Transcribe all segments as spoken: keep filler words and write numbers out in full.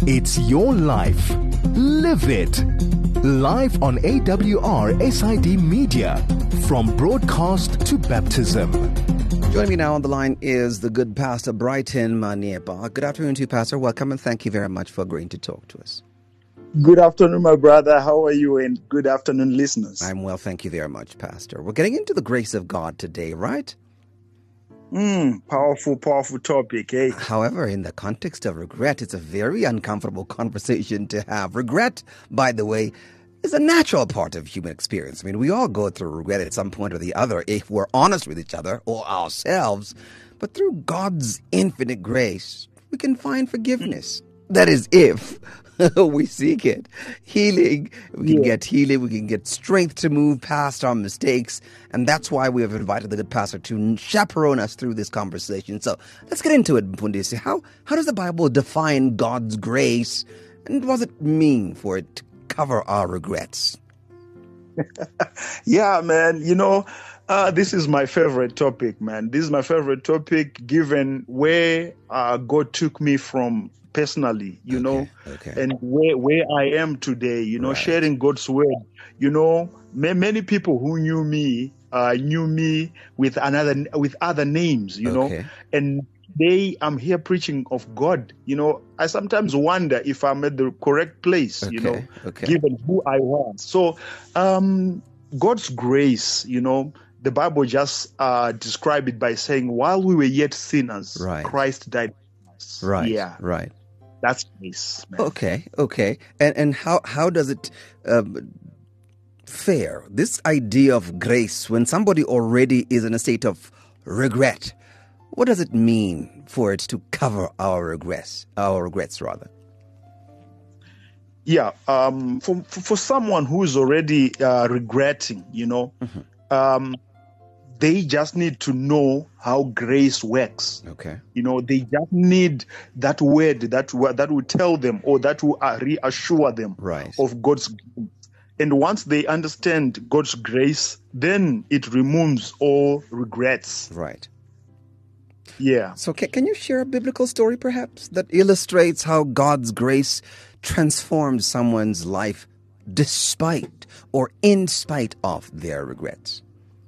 It's your life. Live it. Live on A W R S I D Media. From broadcast to baptism. Joining me now on the line is the good Pastor Brighton Maniepa. Good afternoon to you, Pastor. Welcome and thank you very much for agreeing to talk to us. Good afternoon, my brother. How are you? And good afternoon, listeners. I'm well, thank you very much, Pastor. We're getting into the grace of God today, right? Mm, powerful, powerful topic, eh? However, in the context of regret, it's a very uncomfortable conversation to have. Regret, by the way, is a natural part of human experience. I mean, we all go through regret at some point or the other if we're honest with each other or ourselves. But through God's infinite grace, we can find forgiveness. That is if we seek it. Healing, we can Yeah. get healing, we can get strength to move past our mistakes. And that's why we have invited the good pastor to chaperone us through this conversation. So let's get into it, Mpundisi. How, how does the Bible define God's grace? And what does it mean for it to cover our regrets? Yeah, man. You know, uh, this is my favorite topic, man. This is my favorite topic given where uh, God took me from personally, you Okay, know, okay. and where where I am today, you know, Right. sharing God's word. You know, ma- many people who knew me uh, knew me with another with other names, you Okay. know, and today I'm here preaching of God. You know, I sometimes wonder if I'm at the correct place, you know, Okay, okay. given who I was. So, um, God's grace, you know, the Bible just uh, described it by saying, while we were yet sinners, Right. Christ died for us. Right, Yeah, right. that's grace, man. Okay, okay. And and how how does it um, fare? This idea of grace, when somebody already is in a state of regret, what does it mean for it to cover our regrets? Our regrets, rather. Yeah, um, for, for for someone who is already uh, regretting, you know, um, they just need to know how grace works. Okay. You know, they just need that word that wo- that will tell them or that will uh, reassure them Right. of God's grace. And once they understand God's grace, then it removes all regrets. Right. Yeah. So can, can you share a biblical story, perhaps, that illustrates how God's grace transformed someone's life despite or in spite of their regrets?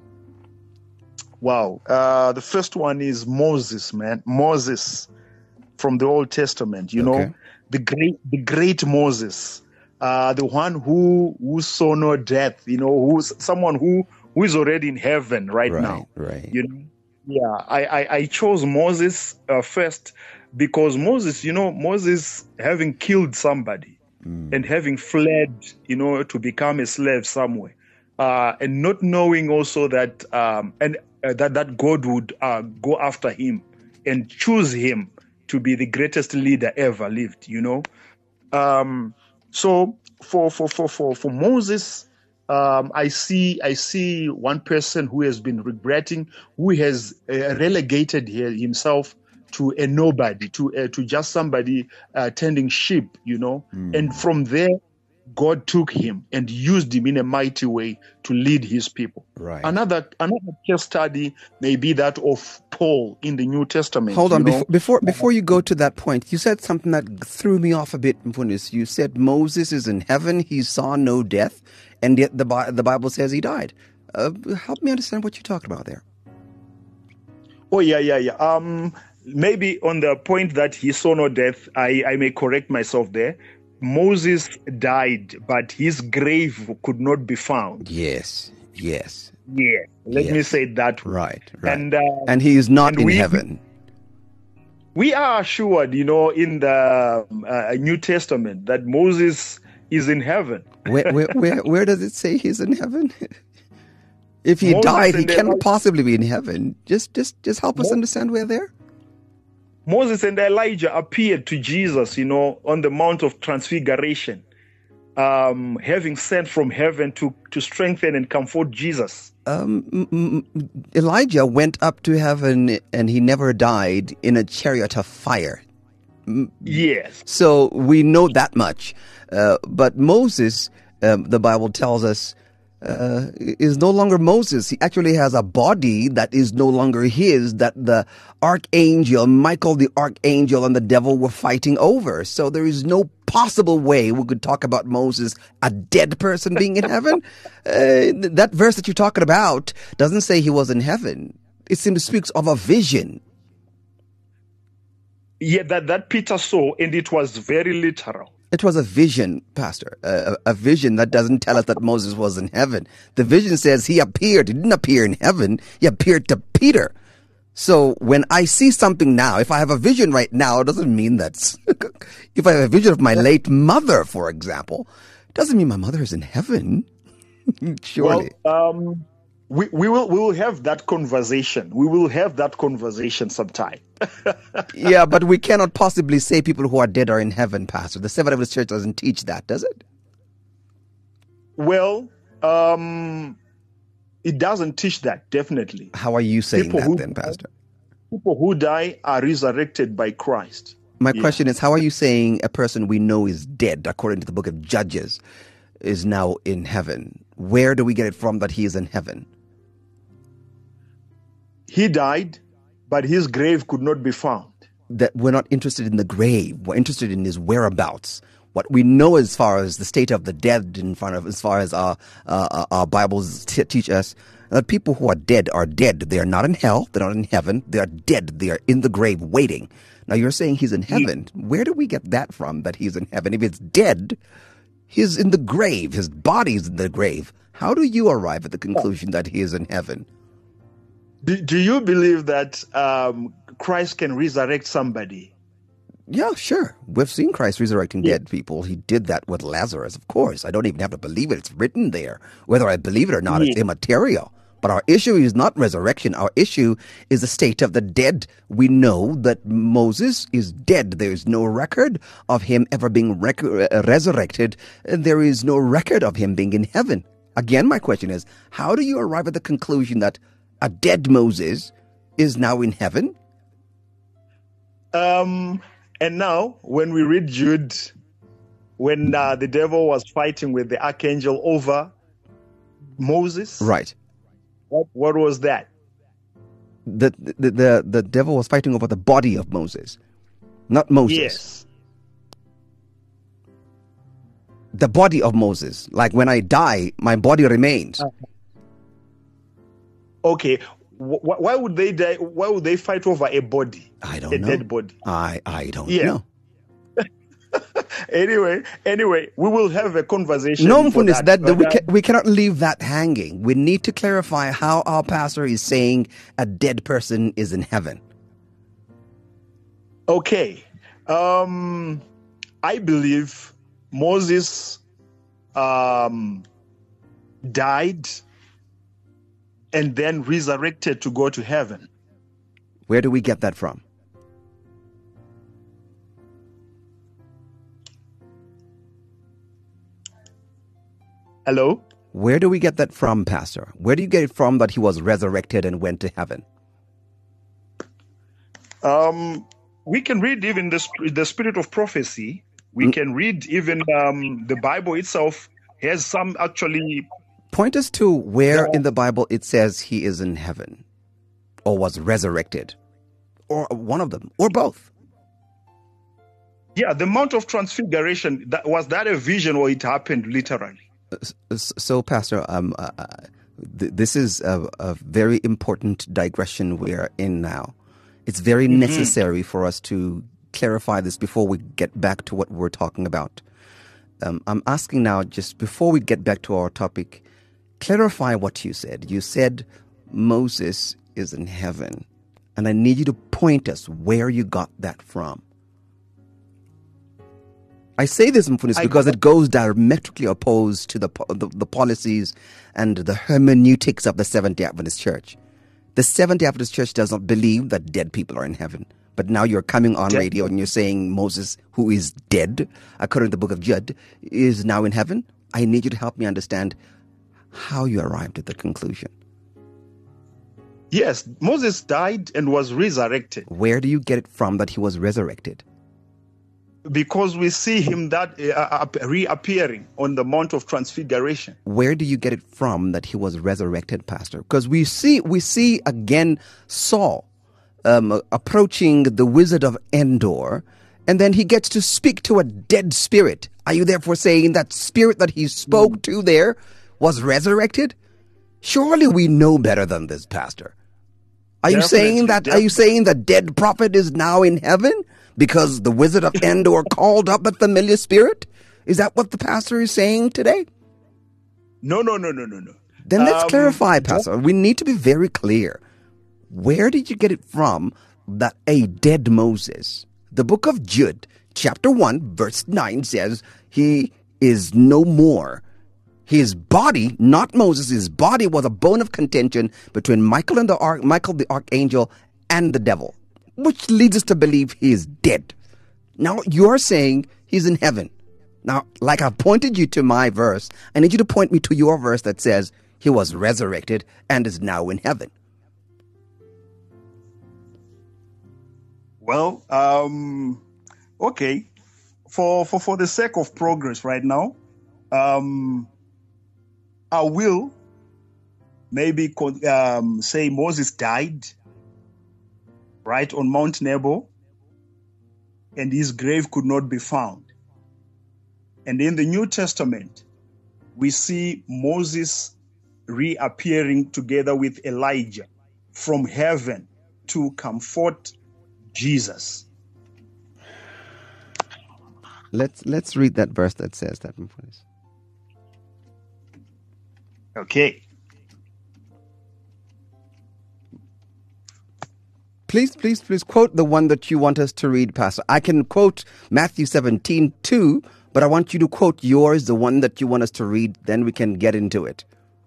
Wow. Uh, the first one is Moses, man. Moses from the Old Testament, you Okay. know, the great, the great Moses, uh, the one who, who saw no death, you know, who's someone who, who is already in heaven right, Right, now. right. You know, yeah, I, I, I chose Moses uh, first because Moses, you know, Moses having killed somebody and having fled, you know, to become a slave somewhere, uh, and not knowing also that um, and uh, that that God would uh, go after him and choose him to be the greatest leader ever lived, you know. Um, so for for for for for Moses, um, I see I see one person who has been regretting, who has uh, relegated he- himself to a nobody, to uh, to just somebody uh, tending sheep, you know. And from there, God took him and used him in a mighty way to lead his people. Right. Another another case study may be that of Paul in the New Testament. Hold you on, know. before, before before you go to that point, you said something that threw me off a bit, Mfundis. You said Moses is in heaven, he saw no death, and yet the, Bi- the Bible says he died. Uh, help me understand what you talked about there. Oh yeah, yeah, yeah. Um, maybe on the point that he saw no death, I, I may correct myself there. Moses died, but his grave could not be found. Yes, yes, Yeah, let me Yes. say it that way. right, right. And uh, And he is not and in we- heaven. we are assured, you know, in the um, uh, New Testament that Moses is in heaven. Where, where, where, where does it say he's in heaven? If he Moses died, he and cannot Elijah- possibly be in heaven. Just, just, just help us Mo- understand where there. Moses and Elijah appeared to Jesus, you know, on the Mount of Transfiguration, um, having sent from heaven to, to strengthen and comfort Jesus. Um, m- m- Elijah went up to heaven and he never died in a chariot of fire. Yes. So we know that much. Uh, but Moses, um, the Bible tells us, uh, is no longer Moses. He actually has a body that is no longer his, that the archangel, Michael the archangel, and the devil were fighting over. So there is no possible way we could talk about Moses, a dead person, being in heaven. Uh, that verse that you're talking about doesn't say he was in heaven. It simply speaks of a vision. Yeah, that, that Peter saw, and it was very literal. It was a vision, Pastor, a, a vision that doesn't tell us that Moses was in heaven. The vision says he appeared. He didn't appear in heaven. He appeared to Peter. So when I see something now, if I have a vision right now, it doesn't mean that's... if I have a vision of my late mother, for example, it doesn't mean my mother is in heaven. Surely. Well, um, we, we will we will have that conversation. We will have that conversation sometime. Yeah, but we cannot possibly say people who are dead are in heaven, Pastor. The Seventh Adventist Church doesn't teach that, does it? Well, um, it doesn't teach that, definitely. How are you saying People that who- then, Pastor? People who die are resurrected by Christ. My Yeah. question is, how are you saying a person we know is dead, according to the book of Judges, is now in heaven? Where do we get it from that he is in heaven? He died, but his grave could not be found. That we're not interested in the grave. We're interested in his whereabouts. What we know as far as the state of the dead, in front of, as far as our uh, our Bibles t- teach us, that people who are dead are dead. They are not in hell. They're not in heaven. They are dead. They are in the grave waiting. Now you're saying he's in heaven. Where do we get that from, that he's in heaven? If it's dead, he's in the grave. His body's in the grave. How do you arrive at the conclusion that he is in heaven? Do, do you believe that um, Christ can resurrect somebody? Yeah, sure. We've seen Christ resurrecting dead people. He did that with Lazarus, of course. I don't even have to believe it. It's written there. Whether I believe it or not, it's Yeah. immaterial. But our issue is not resurrection. Our issue is the state of the dead. We know that Moses is dead. There is no record of him ever being rec- uh, resurrected. And there is no record of him being in heaven. Again, my question is, how do you arrive at the conclusion that a dead Moses is now in heaven? Um, and now, when we read Jude, when uh, the devil was fighting with the archangel over Moses, Right. what, what was that? The, the, the, the devil was fighting over the body of Moses, not Moses. Yes. The body of Moses. Like when I die, my body remains. Okay. Wh- why would they die? Why would they fight over a body? I don't a know. dead body. I, I don't Yeah. know. Anyway, anyway, we will have a conversation. No, for Mfunis, that, that we, But, ca- we cannot leave that hanging. We need to clarify how our pastor is saying a dead person is in heaven. uh, okay. Um, I believe Moses um, died and then resurrected to go to heaven. Where do we get that from? Hello? Where do we get that from, Pastor? Where do you get it from that he was resurrected and went to heaven? Um, we can read even the, sp- the spirit of prophecy. We Mm. can read even um, the Bible itself has some actually. Point us to where Yeah. in the Bible it says he is in heaven or was resurrected, or one of them, or both. Yeah, the Mount of Transfiguration, that, was that a vision or it happened literally? S- So, Pastor, um, uh, uh, th- this is a, a very important digression we're in now. It's very necessary for us to clarify this before we get back to what we're talking about. Um, I'm asking now, just before we get back to our topic, clarify what you said. You said Moses is in heaven, and I need you to point us where you got that from. I say this, Mfunis, I- because it goes diametrically opposed to the, po- the the policies and the hermeneutics of the Seventh-day Adventist Church. The Seventh-day Adventist Church does not believe that dead people are in heaven. But now you're coming on Dead- radio and you're saying Moses, who is dead, according to the book of Jude, is now in heaven. I need you to help me understand how you arrived at the conclusion. Yes, Moses died and was resurrected. Where do you get it from that he was resurrected? Because we see him that uh, reappearing on the Mount of Transfiguration. Where do you get it from that he was resurrected, Pastor? Because we see we see again Saul um, approaching the Wizard of Endor, and then he gets to speak to a dead spirit. Are you therefore saying that spirit that he spoke mm. to there was resurrected? Surely we know better than this, Pastor. Are definitely, you saying that? Definitely. Are you saying the dead prophet is now in heaven because the Wizard of Endor called up that familiar spirit? Is that what the pastor is saying today? No, no, no, no, no, no. Then let's um, clarify, Pastor. We need to be very clear. Where did you get it from that a dead Moses? The book of Jude, chapter one, verse nine says he is no more. His body, not Moses, his body was a bone of contention between Michael and the arch, Michael the archangel and the devil, which leads us to believe he is dead. Now you're saying he's in heaven. Now, like I've pointed you to my verse, I need you to point me to your verse that says he was resurrected and is now in heaven. Well, um, okay. For, for, for the sake of progress right now, um, I will maybe um, say Moses died right on Mount Nebo, and his grave could not be found. And in the New Testament, we see Moses reappearing together with Elijah from heaven to comfort Jesus. Let's let's read that verse that says that, please. Okay. Please, please, please quote the one that you want us to read, Pastor. I can quote Matthew seventeen two, but I want you to quote yours, the one that you want us to read. Then we can get into it.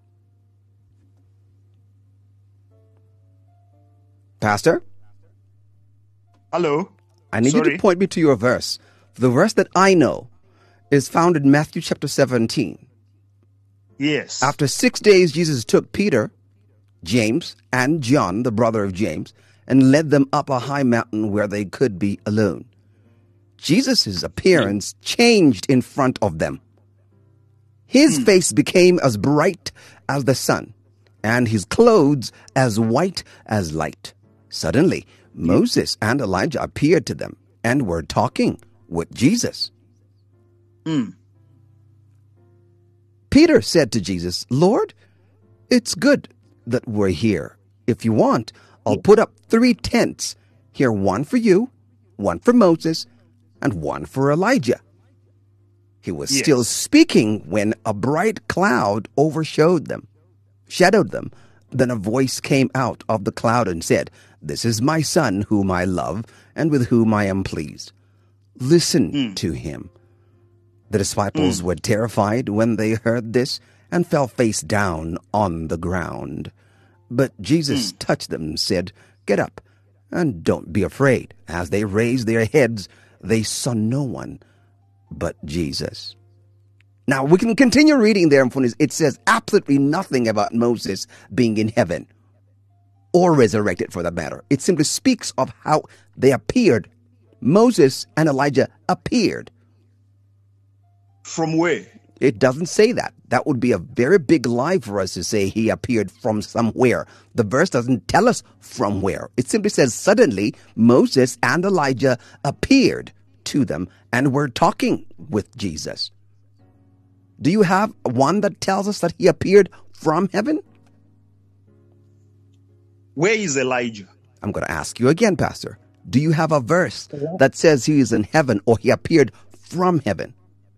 Pastor? Hello? I need Sorry. you to point me to your verse. The verse that I know is found in Matthew chapter seventeen. Yes. After six days, Jesus took Peter, James, and John, the brother of James, and led them up a high mountain where they could be alone. Jesus' appearance changed in front of them. His mm. face became as bright as the sun, and his clothes as white as light. Suddenly, Moses and Elijah appeared to them and were talking with Jesus. Mm. Peter said to Jesus, "Lord, it's good that we're here. If you want, I'll put up three tents here, one for you, one for Moses, and one for Elijah." He was yes. still speaking when a bright cloud overshadowed them, shadowed them. Then a voice came out of the cloud and said, "This is my son whom I love and with whom I am pleased. Listen mm. to him." The disciples mm. were terrified when they heard this and fell face down on the ground. But Jesus mm. touched them and said, "Get up and don't be afraid." As they raised their heads, they saw no one but Jesus. Now, we can continue reading there. It says absolutely nothing about Moses being in heaven or resurrected for that matter. It simply speaks of how they appeared. Moses and Elijah appeared. From where? It doesn't say that. That would be a very big lie for us to say he appeared from somewhere. The verse doesn't tell us from where. It simply says suddenly Moses and Elijah appeared to them and were talking with Jesus. Do you have one that tells us that he appeared from heaven? Where is Elijah? I'm going to ask you again, Pastor. Do you have a verse that says he is in heaven or he appeared from heaven?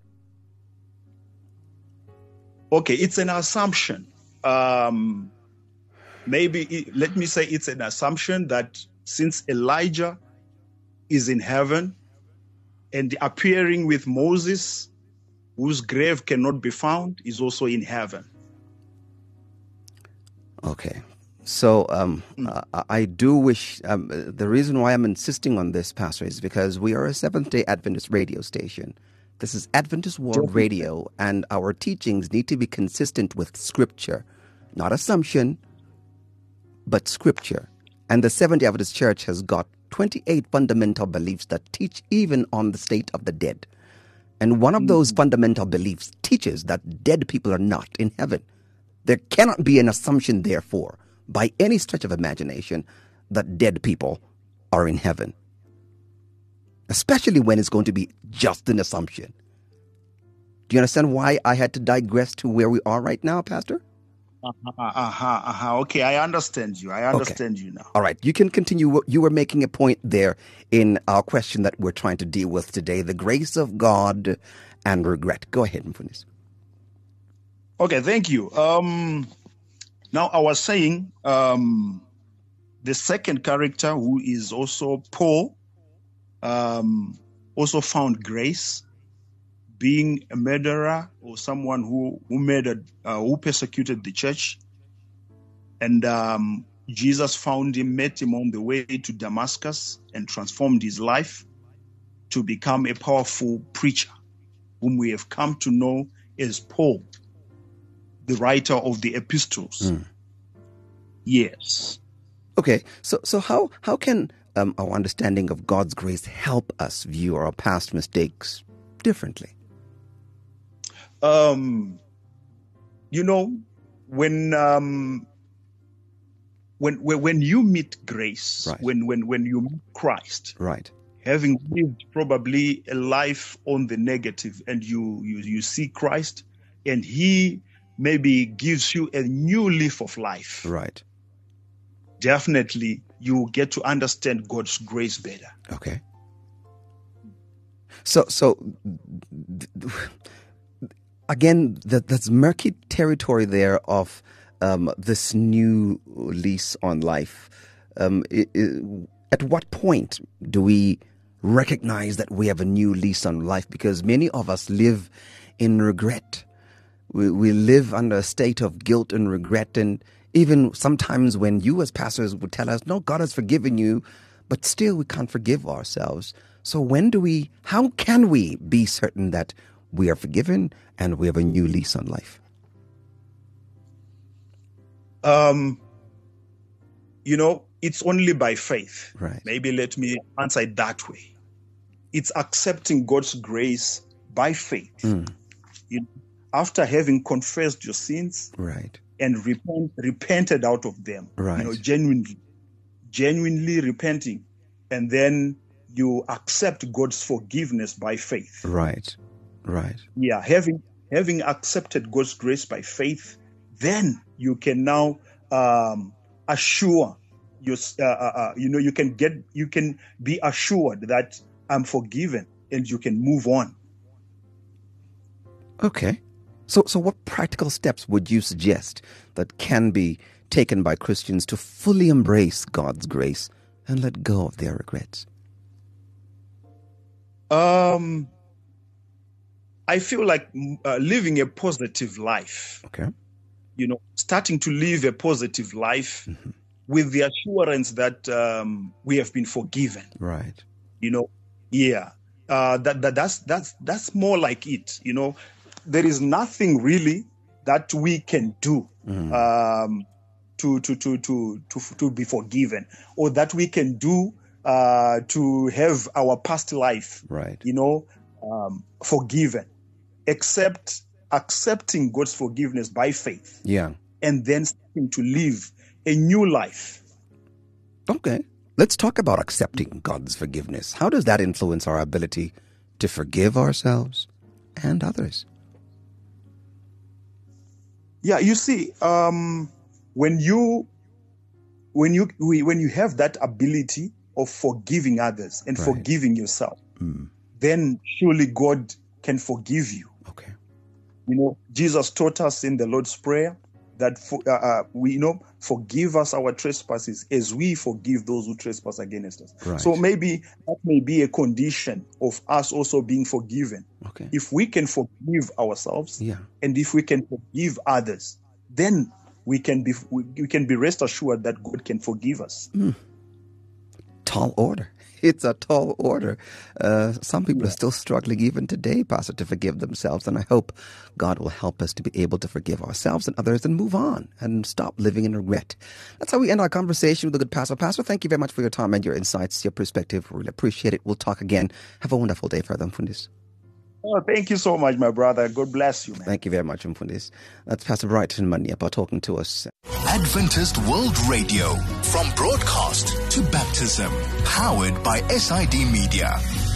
Okay, it's an assumption. Um, maybe, it, let me say it's an assumption that since Elijah is in heaven and appearing with Moses, whose grave cannot be found, is also in heaven. Okay. So um, mm. uh, I do wish, um, the reason why I'm insisting on this, Pastor, is because we are a Seventh-day Adventist radio station. This is Adventist World Radio, and our teachings need to be consistent with Scripture. Not assumption, but Scripture. And the Seventh-day Adventist Church has got twenty-eight fundamental beliefs that teach even on the state of the dead. And one of those fundamental beliefs teaches that dead people are not in heaven. There cannot be an assumption, therefore, by any stretch of imagination, that dead people are in heaven. Especially when it's going to be just an assumption. Do you understand why I had to digress to where we are right now, Pastor? Uh-huh, uh-huh, uh-huh. Okay, I understand you. I understand okay. you now. All right, you can continue. You were making a point there in our question that we're trying to deal with today, the grace of God and regret. Go ahead, Mfunis. Okay, thank you. Um, now, I was saying um, the second character, who is also Paul, um, also found grace, being a murderer or someone who, who murdered, uh, who persecuted the church. And um, Jesus found him, met him on the way to Damascus and transformed his life to become a powerful preacher, whom we have come to know as Paul, the writer of the epistles. Mm. Yes. Okay, so so how, how can um, our understanding of God's grace help us view our past mistakes differently? Um, you know, when um, when when when you meet grace, right. when when when you meet Christ, right, having lived probably a life on the negative, and you you you see Christ, and He maybe gives you a new leaf of life, right. Definitely, you get to understand God's grace better. Okay. So so. Again, that, that's murky territory there of um, this new lease on life. Um, it, it, at what point do we recognize that we have a new lease on life? Because many of us live in regret. We, we live under a state of guilt and regret. And even sometimes when you as pastors would tell us, no, God has forgiven you, but still we can't forgive ourselves. So when do we, how can we be certain that we are forgiven and we have a new lease on life? Um, you know, it's only by faith. Right. Maybe let me answer it that way. It's accepting God's grace by faith. Mm. You know, after having confessed your sins, right, and repent, repented out of them, right, you know, genuinely, genuinely repenting, and then you accept God's forgiveness by faith. Right. Right. Yeah, having having accepted God's grace by faith, then you can now um, assure your, uh, uh, you know, you can get, you can be assured that I'm forgiven, and you can move on. Okay, so so what practical steps would you suggest that can be taken by Christians to fully embrace God's grace and let go of their regrets? Um. I feel like uh, living a positive life. Okay. You know, starting to live a positive life mm-hmm. with the assurance that um, we have been forgiven. Right. You know, yeah. Uh, that, that that's that's that's more like it. You know, there is nothing really that we can do mm. um, to, to to to to to be forgiven, or that we can do uh, to have our past life, right, you know, um, forgiven. Except accepting God's forgiveness by faith. Yeah. And then starting to live a new life. Okay. Let's talk about accepting God's forgiveness. How does that influence our ability to forgive ourselves and others? Yeah, you see, um, when you when you when you have that ability of forgiving others and right. forgiving yourself, mm. then surely God can forgive you. Okay. You know, Jesus taught us in the Lord's Prayer that for, uh, uh, we you know forgive us our trespasses as we forgive those who trespass against us. Right. So maybe that may be a condition of us also being forgiven. Okay. If we can forgive ourselves, yeah. and if we can forgive others, then we can be we, we can be rest assured that God can forgive us. Mm. Tall order. It's a tall order. Uh, some people yeah. are still struggling even today, Pastor, to forgive themselves. And I hope God will help us to be able to forgive ourselves and others and move on and stop living in regret. That's how we end our conversation with the good Pastor. Pastor, thank you very much for your time and your insights, your perspective. Really appreciate it. We'll talk again. Have a wonderful day, Father Mfundisi. Oh, thank you so much, my brother. God bless you, man. Thank you very much, Mfundisi. That's Pastor Brighton Maniapa talking to us. Adventist World Radio, from broadcast to baptism, powered by S I D Media.